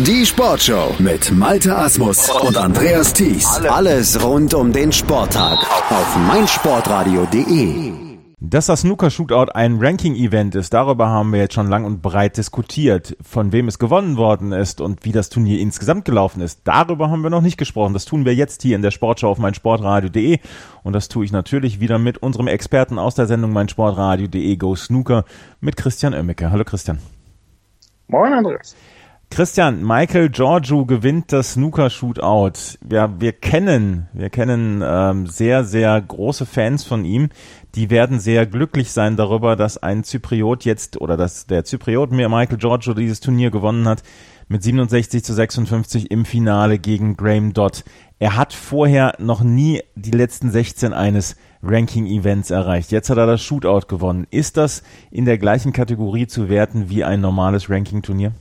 Die Sportshow mit Malte Asmus und Andreas Thies. Alles rund um den Sporttag auf meinsportradio.de. Dass das Snooker-Shootout ein Ranking-Event ist, darüber haben wir jetzt schon lang und breit diskutiert. Von wem es gewonnen worden ist und wie das Turnier insgesamt gelaufen ist, darüber haben wir noch nicht gesprochen. Das tun wir jetzt hier in der Sportshow auf meinsportradio.de und das tue ich natürlich wieder mit unserem Experten aus der Sendung meinsportradio.de Go Snooker mit Christian Oemmeke. Hallo Christian. Moin Andreas. Christian, Michael Giorgio gewinnt das Snooker-Shootout. Wir kennen sehr, sehr große Fans von ihm. Die werden sehr glücklich sein darüber, dass ein Zypriot dass der Zypriot Michael Giorgio dieses Turnier gewonnen hat mit 67-56 im Finale gegen Graham Dodd. Er hat vorher noch nie die letzten 16 eines Ranking-Events erreicht. Jetzt hat er das Shootout gewonnen. Ist das in der gleichen Kategorie zu werten wie ein normales Ranking-Turnier?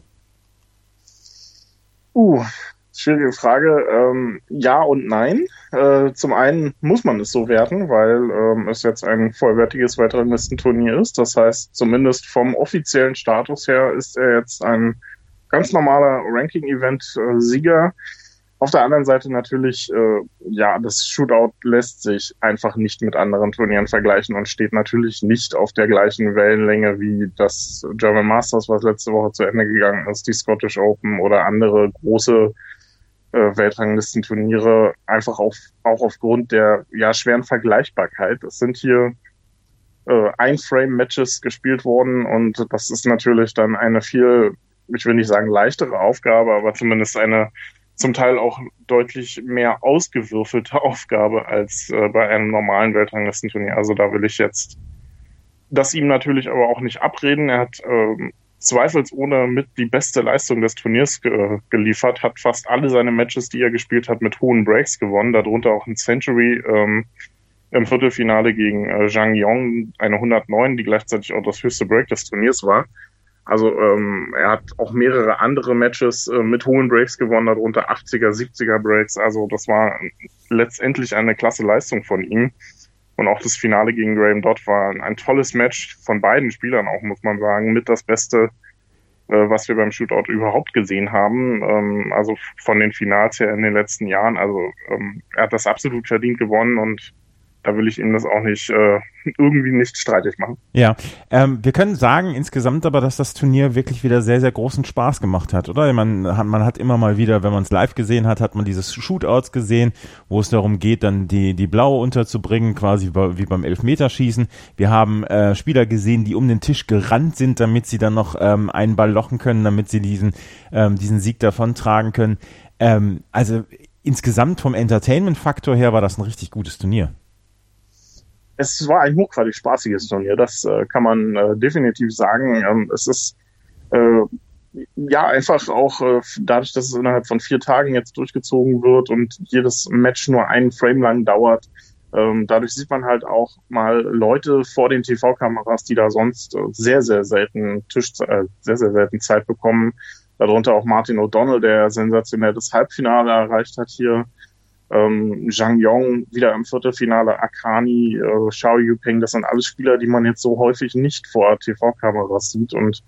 Schwierige Frage. Ja und nein. Zum einen muss man es so werten, weil es jetzt ein vollwertiges Weltranglistenturnier ist. Das heißt, zumindest vom offiziellen Status her ist er jetzt ein ganz normaler Ranking-Event-Sieger. Auf der anderen Seite natürlich, das Shootout lässt sich einfach nicht mit anderen Turnieren vergleichen und steht natürlich nicht auf der gleichen Wellenlänge wie das German Masters, was letzte Woche zu Ende gegangen ist, die Scottish Open oder andere große Weltranglistenturniere, einfach auch aufgrund der schweren Vergleichbarkeit. Es sind hier Ein-Frame-Matches gespielt worden und das ist natürlich dann eine viel, ich will nicht sagen leichtere Aufgabe, aber zumindest eine zum Teil auch deutlich mehr ausgewürfelte Aufgabe als bei einem normalen Weltranglistenturnier. Also da will ich jetzt das ihm natürlich aber auch nicht abreden. Er hat zweifelsohne mit die beste Leistung des Turniers geliefert, hat fast alle seine Matches, die er gespielt hat, mit hohen Breaks gewonnen, darunter auch ein Century im Viertelfinale gegen Zhang Yong, eine 109, die gleichzeitig auch das höchste Break des Turniers war. Also er hat auch mehrere andere Matches mit hohen Breaks gewonnen, darunter 80er, 70er Breaks. Also das war letztendlich eine klasse Leistung von ihm. Und auch das Finale gegen Graham Dodd war ein tolles Match von beiden Spielern auch, muss man sagen. Mit das Beste, was wir beim Shootout überhaupt gesehen haben. Also von den Finals her in den letzten Jahren. Also er hat das absolut verdient gewonnen und da will ich ihm das auch nicht irgendwie nicht streitig machen. Ja, wir können sagen insgesamt aber, dass das Turnier wirklich wieder sehr, sehr großen Spaß gemacht hat, oder? Man hat immer mal wieder, wenn man es live gesehen hat, hat man dieses Shootouts gesehen, wo es darum geht, dann die Blaue unterzubringen, quasi wie beim Elfmeterschießen. Wir haben Spieler gesehen, die um den Tisch gerannt sind, damit sie dann noch einen Ball lochen können, damit sie diesen Sieg davontragen können. Also insgesamt vom Entertainment-Faktor her war das ein richtig gutes Turnier. Es war ein hochgradig spaßiges Turnier, das kann man definitiv sagen. Es ist einfach auch dadurch, dass es innerhalb von 4 Tagen jetzt durchgezogen wird und jedes Match nur einen Frame lang dauert. Dadurch sieht man halt auch mal Leute vor den TV-Kameras, die da sonst sehr, sehr selten Zeit bekommen. Darunter auch Martin O'Donnell, der sensationell das Halbfinale erreicht hat hier. Zhang Yong wieder im Viertelfinale, Akani, Xiao Yuping, das sind alles Spieler, die man jetzt so häufig nicht vor TV-Kameras sieht und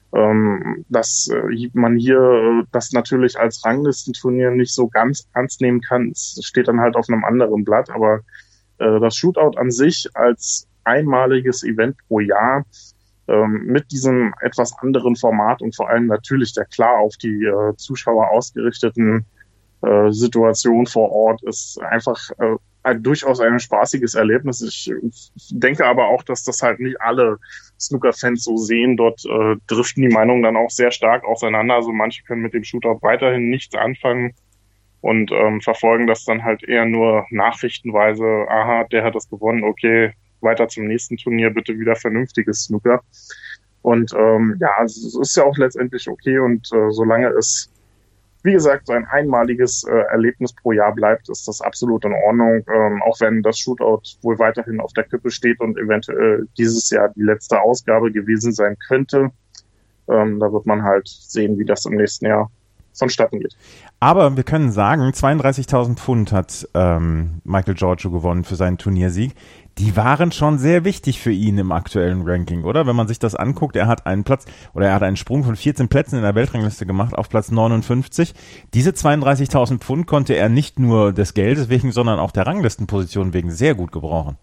dass man hier das natürlich als Ranglistenturnier nicht so ganz ernst nehmen kann, es steht dann halt auf einem anderen Blatt, aber das Shootout an sich als einmaliges Event pro Jahr mit diesem etwas anderen Format und vor allem natürlich der klar auf die Zuschauer ausgerichteten Situation vor Ort ist einfach durchaus ein spaßiges Erlebnis. Ich denke aber auch, dass das halt nicht alle Snooker-Fans so sehen. Dort driften die Meinungen dann auch sehr stark auseinander. Also manche können mit dem Shootout weiterhin nichts anfangen und verfolgen das dann halt eher nur nachrichtenweise. Aha, der hat das gewonnen, okay, weiter zum nächsten Turnier, bitte wieder vernünftiges Snooker. Und es ist ja auch letztendlich okay und solange es wie gesagt, so ein einmaliges Erlebnis pro Jahr bleibt, ist das absolut in Ordnung, auch wenn das Shootout wohl weiterhin auf der Kippe steht und eventuell dieses Jahr die letzte Ausgabe gewesen sein könnte. Da wird man halt sehen, wie das im nächsten Jahr vonstatten geht. Aber wir können sagen, 32.000 Pfund hat Michael Giorgio gewonnen für seinen Turniersieg. Die waren schon sehr wichtig für ihn im aktuellen Ranking, oder? Wenn man sich das anguckt, er hat einen Sprung von 14 Plätzen in der Weltrangliste gemacht auf Platz 59. Diese 32.000 Pfund konnte er nicht nur des Geldes wegen, sondern auch der Ranglistenposition wegen sehr gut gebrauchen.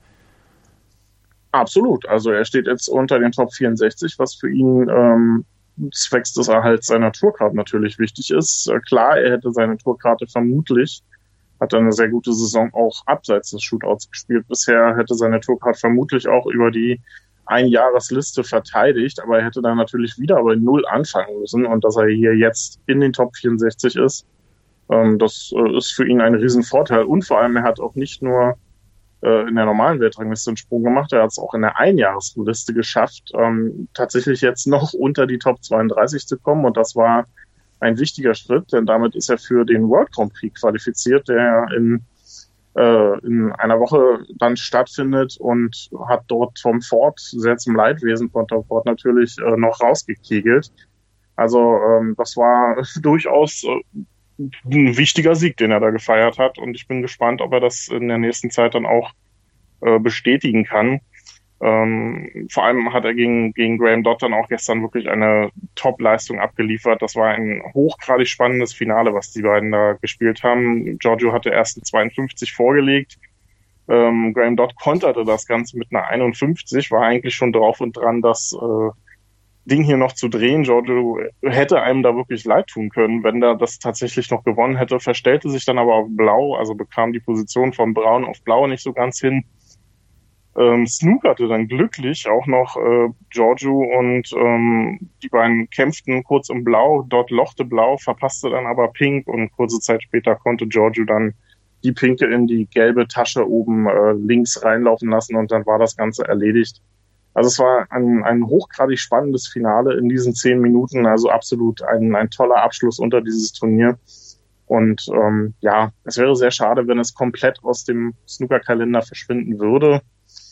Absolut. Also er steht jetzt unter den Top 64, was für ihn zwecks des Erhalts seiner Tourcard natürlich wichtig ist. Klar, er hätte seine Tourkarte vermutlich, hat eine sehr gute Saison auch abseits des Shootouts gespielt. Bisher hätte seine Tourcard vermutlich auch über die Einjahresliste verteidigt, aber er hätte dann natürlich wieder bei Null anfangen müssen, und dass er hier jetzt in den Top 64 ist, das ist für ihn ein Riesenvorteil. Und vor allem, er hat auch nicht nur in der normalen Weltrangliste einen Sprung gemacht, er hat es auch in der Einjahresliste geschafft, tatsächlich jetzt noch unter die Top 32 zu kommen, und das war ein wichtiger Schritt, denn damit ist er für den World Grand Prix qualifiziert, der in einer Woche dann stattfindet, und hat dort Tom Ford, sehr zum Leidwesen von Tom Ford natürlich, noch rausgekegelt. Also das war durchaus ein wichtiger Sieg, den er da gefeiert hat, und ich bin gespannt, ob er das in der nächsten Zeit dann auch bestätigen kann. Vor allem hat er gegen Graham Dodd dann auch gestern wirklich eine Top-Leistung abgeliefert. Das war ein hochgradig spannendes Finale, was die beiden da gespielt haben. Giorgio hatte erst eine 52 vorgelegt. Graham Dodd konterte das Ganze mit einer 51, war eigentlich schon drauf und dran, das Ding hier noch zu drehen. Giorgio hätte einem da wirklich leid tun können, wenn er das tatsächlich noch gewonnen hätte, verstellte sich dann aber auf Blau, also bekam die Position von Braun auf Blau nicht so ganz hin. Snookerte dann glücklich auch noch Giorgio, und die beiden kämpften kurz im Blau, dort lochte Blau, verpasste dann aber Pink, und kurze Zeit später konnte Giorgio dann die Pinke in die gelbe Tasche oben links reinlaufen lassen, und dann war das Ganze erledigt. Also es war ein hochgradig spannendes Finale in diesen 10 Minuten, also absolut ein toller Abschluss unter dieses Turnier. Und es wäre sehr schade, wenn es komplett aus dem Snookerkalender verschwinden würde.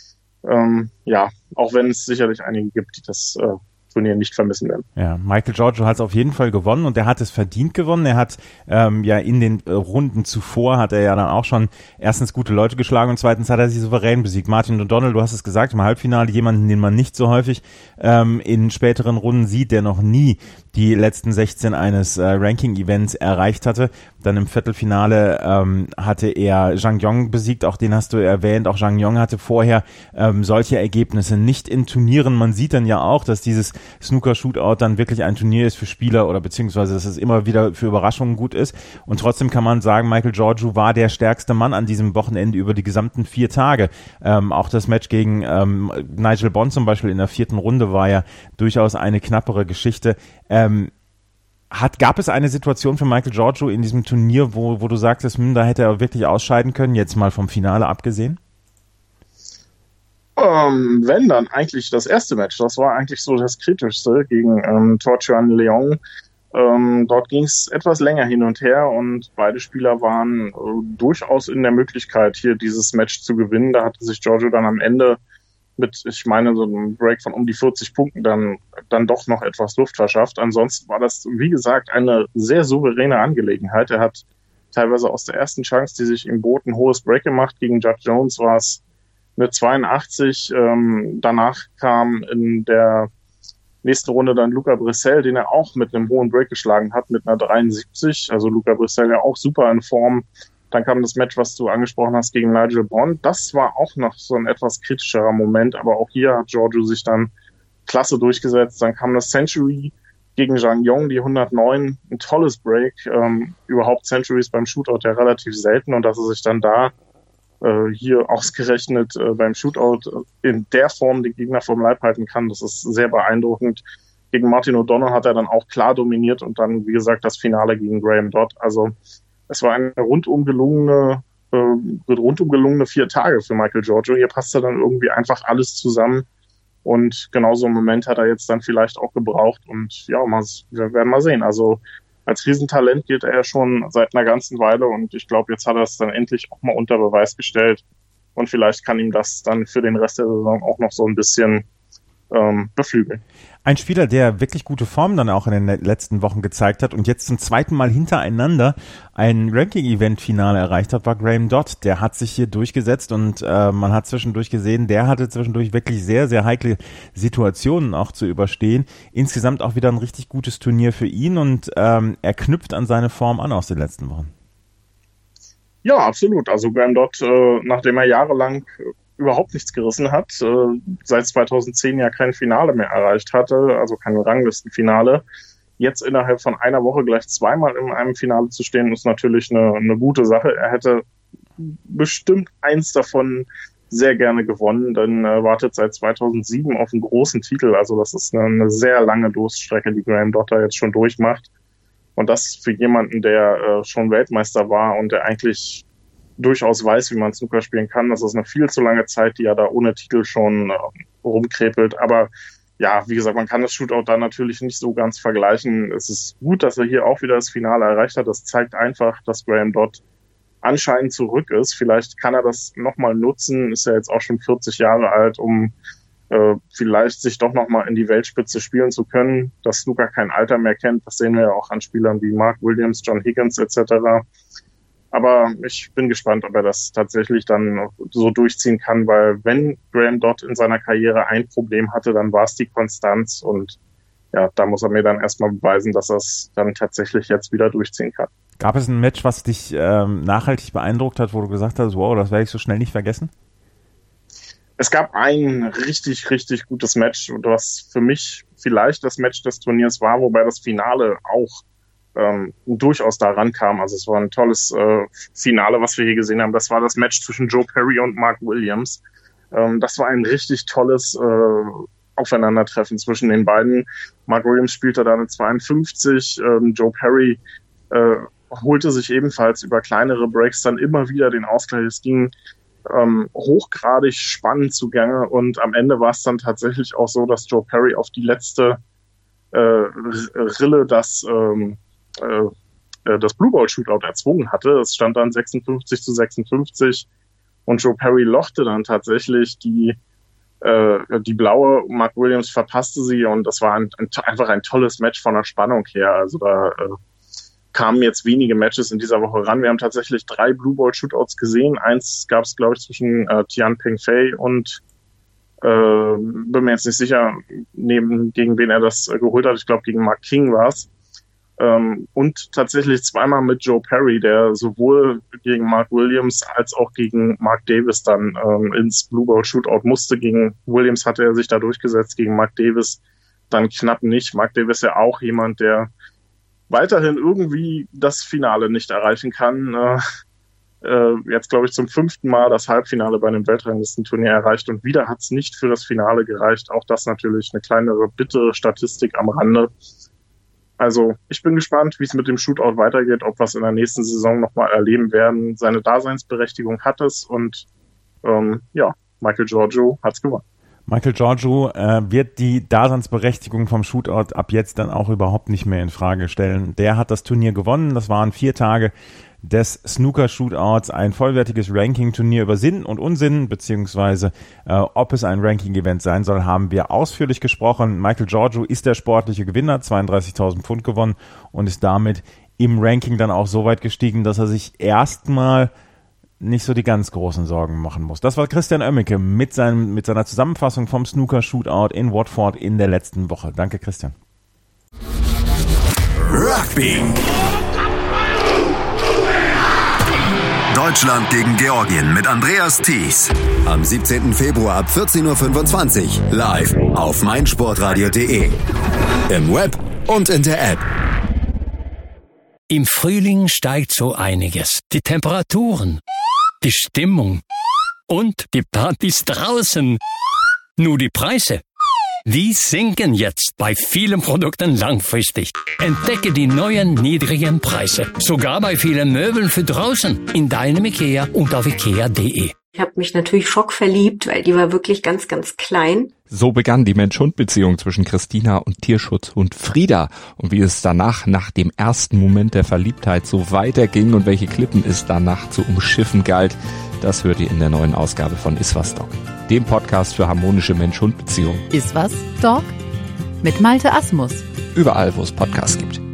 Auch wenn es sicherlich einige gibt, die das Turnier nicht vermissen werden. Ja, Michael Giorgio hat es auf jeden Fall gewonnen, und er hat es verdient gewonnen. Er hat in den Runden zuvor hat er ja dann auch schon erstens gute Leute geschlagen, und zweitens hat er sie souverän besiegt. Martin O'Donnell, du hast es gesagt, im Halbfinale jemanden, den man nicht so häufig in späteren Runden sieht, der noch nie die letzten 16 eines Ranking-Events erreicht hatte. Dann im Viertelfinale hatte er Zhang Yong besiegt, auch den hast du erwähnt. Auch Zhang Yong hatte vorher solche Ergebnisse nicht in Turnieren. Man sieht dann ja auch, dass dieses Snooker-Shootout dann wirklich ein Turnier ist für Spieler, oder beziehungsweise dass es immer wieder für Überraschungen gut ist. Und trotzdem kann man sagen, Michael Giorgio war der stärkste Mann an diesem Wochenende über die gesamten 4 Tage. Auch das Match gegen Nigel Bond zum Beispiel in der 4. Runde war ja durchaus eine knappere Geschichte. Gab es eine Situation für Michael Giorgio in diesem Turnier, wo du sagtest, da hätte er wirklich ausscheiden können, jetzt mal vom Finale abgesehen? Wenn, dann eigentlich das erste Match. Das war eigentlich so das Kritischste gegen Torchuan Leong. Dort ging es etwas länger hin und her, und beide Spieler waren durchaus in der Möglichkeit, hier dieses Match zu gewinnen. Da hatte sich Giorgio dann am Ende mit, ich meine, so einem Break von um die 40 Punkten dann doch noch etwas Luft verschafft. Ansonsten war das, wie gesagt, eine sehr souveräne Angelegenheit. Er hat teilweise aus der ersten Chance, die sich ihm bot, ein hohes Break gemacht. Gegen Judd Jones war es eine 82. Danach kam in der nächsten Runde dann Luca Brissell, den er auch mit einem hohen Break geschlagen hat, mit einer 73. Also Luca Brissell ja auch super in Form. Dann kam das Match, was du angesprochen hast, gegen Nigel Bond. Das war auch noch so ein etwas kritischerer Moment, aber auch hier hat Giorgio sich dann klasse durchgesetzt. Dann kam das Century gegen Zhang Yong, die 109, ein tolles Break. Überhaupt Centuries beim Shootout ja relativ selten, und dass er sich dann da hier ausgerechnet beim Shootout in der Form den Gegner vom Leib halten kann, das ist sehr beeindruckend. Gegen Martin O'Donnell hat er dann auch klar dominiert, und dann, wie gesagt, das Finale gegen Graham Dodd. Also es war eine rundum gelungene 4 Tage für Michael Giorgio. Hier passte dann irgendwie einfach alles zusammen, und genauso einen Moment hat er jetzt dann vielleicht auch gebraucht, und ja, wir werden mal sehen. Also als Riesentalent gilt er ja schon seit einer ganzen Weile, und ich glaube, jetzt hat er es dann endlich auch mal unter Beweis gestellt, und vielleicht kann ihm das dann für den Rest der Saison auch noch so ein bisschen beflügeln. Ein Spieler, der wirklich gute Form dann auch in den letzten Wochen gezeigt hat und jetzt zum zweiten Mal hintereinander ein Ranking-Event-Finale erreicht hat, war Graham Dodd. Der hat sich hier durchgesetzt und man hat zwischendurch gesehen, der hatte zwischendurch wirklich sehr, sehr heikle Situationen auch zu überstehen. Insgesamt auch wieder ein richtig gutes Turnier für ihn und er knüpft an seine Form an aus den letzten Wochen. Ja, absolut. Also Graham Dodd, nachdem er jahrelang überhaupt nichts gerissen hat, seit 2010 ja kein Finale mehr erreicht hatte, also kein Ranglistenfinale. Jetzt innerhalb von einer Woche gleich zweimal in einem Finale zu stehen, ist natürlich eine gute Sache. Er hätte bestimmt eins davon sehr gerne gewonnen, denn er wartet seit 2007 auf einen großen Titel. Also das ist eine sehr lange Durststrecke, die Graham Dodd da jetzt schon durchmacht. Und das für jemanden, der schon Weltmeister war und der eigentlich durchaus weiß, wie man Snooker spielen kann. Das ist eine viel zu lange Zeit, die er da ohne Titel schon rumkrepelt. Aber ja, wie gesagt, man kann das Shootout da natürlich nicht so ganz vergleichen. Es ist gut, dass er hier auch wieder das Finale erreicht hat. Das zeigt einfach, dass Graham Dodd anscheinend zurück ist. Vielleicht kann er das nochmal nutzen. Ist ja jetzt auch schon 40 Jahre alt, um vielleicht sich doch nochmal in die Weltspitze spielen zu können. Dass Snooker kein Alter mehr kennt, das sehen wir ja auch an Spielern wie Mark Williams, John Higgins etc. Aber ich bin gespannt, ob er das tatsächlich dann so durchziehen kann, weil wenn Graham Dodd in seiner Karriere ein Problem hatte, dann war es die Konstanz und ja, da muss er mir dann erstmal beweisen, dass er es dann tatsächlich jetzt wieder durchziehen kann. Gab es ein Match, was dich nachhaltig beeindruckt hat, wo du gesagt hast, wow, das werde ich so schnell nicht vergessen? Es gab ein richtig, richtig gutes Match, was für mich vielleicht das Match des Turniers war, wobei das Finale auch durchaus da rankam. Also es war ein tolles Finale, was wir hier gesehen haben. Das war das Match zwischen Joe Perry und Mark Williams. Das war ein richtig tolles Aufeinandertreffen zwischen den beiden. Mark Williams spielte da eine 52. Joe Perry holte sich ebenfalls über kleinere Breaks dann immer wieder den Ausgleich. Es ging hochgradig spannend zugange und am Ende war es dann tatsächlich auch so, dass Joe Perry auf die letzte Rille das Blue Ball Shootout erzwungen hatte. Es stand dann 56-56 und Joe Perry lochte dann tatsächlich die blaue. Mark Williams verpasste sie und das war einfach ein tolles Match von der Spannung her. Also da kamen jetzt wenige Matches in dieser Woche ran. Wir haben tatsächlich 3 Blue Ball Shootouts gesehen. Eins gab es, glaube ich, zwischen Tian Pengfei und bin mir jetzt nicht sicher, gegen wen er das geholt hat. Ich glaube, gegen Mark King war es. Und tatsächlich zweimal mit Joe Perry, der sowohl gegen Mark Williams als auch gegen Mark Davis dann ins Blue Ball Shootout musste. Gegen Williams hatte er sich da durchgesetzt, gegen Mark Davis dann knapp nicht. Mark Davis ja auch jemand, der weiterhin irgendwie das Finale nicht erreichen kann. Jetzt, glaube ich, zum 5. Mal das Halbfinale bei einem Weltranglistenturnier erreicht und wieder hat es nicht für das Finale gereicht. Auch das natürlich eine kleinere, bittere Statistik am Rande. Also ich bin gespannt, wie es mit dem Shootout weitergeht, ob wir es in der nächsten Saison nochmal erleben werden. Seine Daseinsberechtigung hat es und Michael Giorgio hat es gewonnen. Michael Giorgio wird die Daseinsberechtigung vom Shootout ab jetzt dann auch überhaupt nicht mehr in Frage stellen. Der hat das Turnier gewonnen. Das waren 4 Tage des Snooker-Shootouts, ein vollwertiges Ranking-Turnier über Sinn und Unsinn, beziehungsweise ob es ein Ranking-Event sein soll, haben wir ausführlich gesprochen. Michael Giorgio ist der sportliche Gewinner, 32.000 Pfund gewonnen und ist damit im Ranking dann auch so weit gestiegen, dass er sich erstmal nicht so die ganz großen Sorgen machen muss. Das war Christian Oemmeke mit seiner Zusammenfassung vom Snooker-Shootout in Watford in der letzten Woche. Danke, Christian. Rugby. Deutschland gegen Georgien mit Andreas Thies. Am 17. Februar ab 14.25 Uhr live auf meinsportradio.de. Im Web und in der App. Im Frühling steigt so einiges. Die Temperaturen, die Stimmung und die Partys draußen. Nur die Preise, die sinken jetzt bei vielen Produkten langfristig. Entdecke die neuen niedrigen Preise. Sogar bei vielen Möbeln für draußen. In deinem IKEA und auf ikea.de. Ich habe mich natürlich schockverliebt, weil die war wirklich ganz, ganz klein. So begann die Mensch-Hund-Beziehung zwischen Christina und Tierschutzhund Frieda. Und wie es danach, nach dem ersten Moment der Verliebtheit, so weiterging und welche Klippen es danach zu umschiffen galt, das hört ihr in der neuen Ausgabe von Iswas Dog. dem Podcast für harmonische Mensch-Hund-Beziehungen. Ist was, Dog? Mit Malte Asmus. Überall, wo es Podcasts gibt.